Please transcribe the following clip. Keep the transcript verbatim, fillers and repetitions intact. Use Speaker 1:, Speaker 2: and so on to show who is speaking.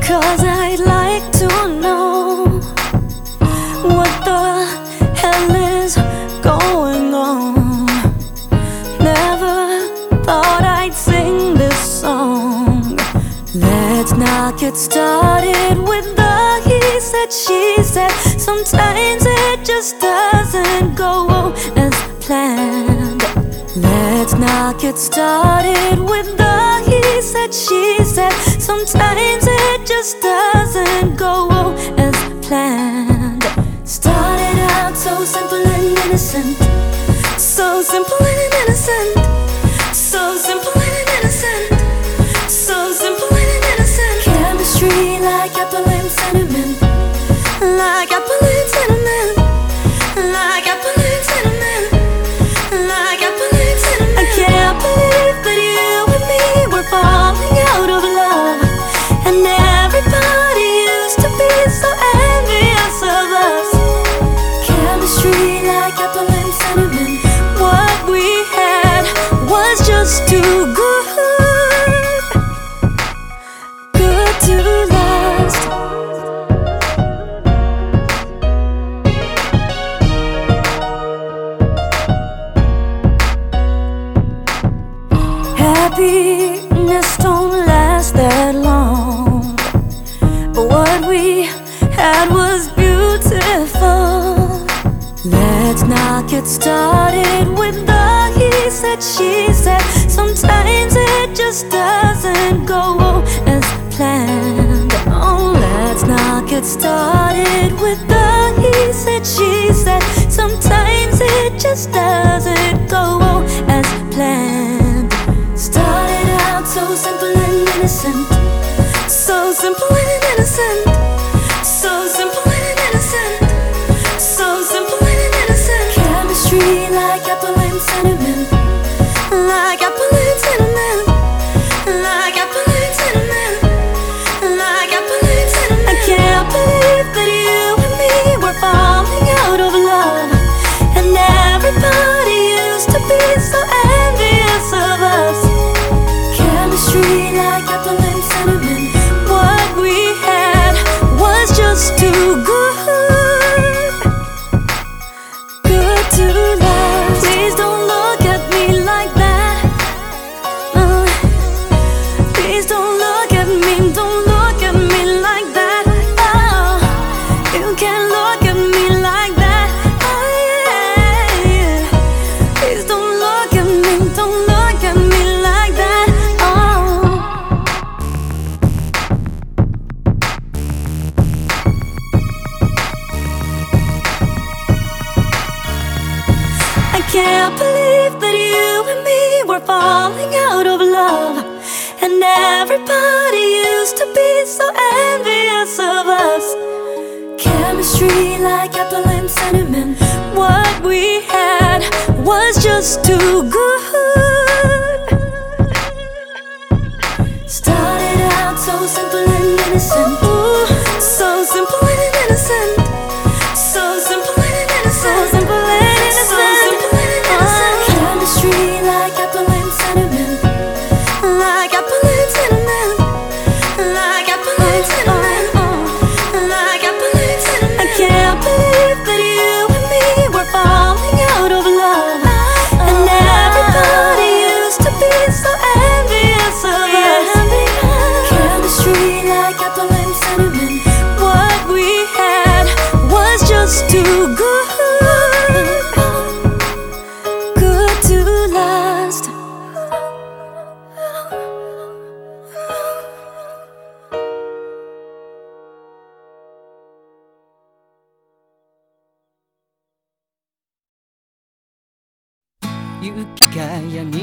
Speaker 1: 'cause I'd like to know what the hell is going on. Never thought I'd sing this song. Let's not get started with the he said, she said. Sometimes it just doesn't go as planned. Let's not get started with the he said, she said. Sometimes it just doesn't go as planned. Started out so simple and innocent, so simple and innocent, so simple and innocent, so simple and innocent. Chemistry like apple and cinnamon, like apple and cinnamon, like apple and cinnamon, like apple and cinnamon. I can't believe that you and me were falling out of love, and everybody used to be so envious of us. Chemistry like apple and cinnamon. What we had was just too good, good to last. Happiness don't last that long, but what we had was beautiful. Let's not get started with the he said, she said. Sometimes it just doesn't go as planned. Oh, let's not get started with the he said, she said. Sometimes it just doesn't go as planned. Started out so simple and innocent, so simple and innocent, so simple and innocent, so simple and innocent. Chemistry like apple and cinnamon, like apple and cinnamon, like apple and cinnamon, like apple and cinnamon. I can't believe that you and me were falling out of love, and everybody used to be so envious of us. Chemistry like apple and cinnamon. What we had was just too good, good to last. Please don't look at me like that. Uh, please don't look at me, don't look at me like that. Oh, you can't look at me like that. Oh, yeah. Please don't look at me, don't look at me like that. I can't believe that you and me were falling out of love, and everybody used to be so envious of us. Chemistry like apple and cinnamon. What we had was just too good. Started out so simple and innocent, ooh, so simple and innocent, so simple and innocent, so simple and innocent, so simple and innocent. Chemistry like apple and cinnamon, like apple and cinnamon, like apple and cinnamon, like apple and cinnamon. I can't believe that you and me were falling out of love, and everybody used to be so envious of us. Chemistry like apple and cinnamon. What we had was just too good, good to last.
Speaker 2: 雪がやみ